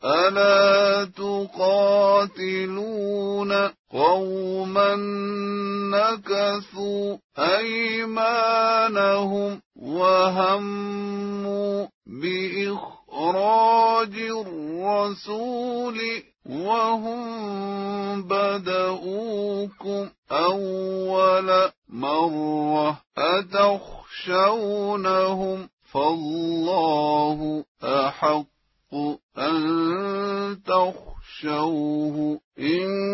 ألا تقاتلون قوما نكثوا أيمانهم وهموا بإخراج الرسول وهم بدؤوكم أول مرة أتخشونهم فالله أحق أن تخشوه إن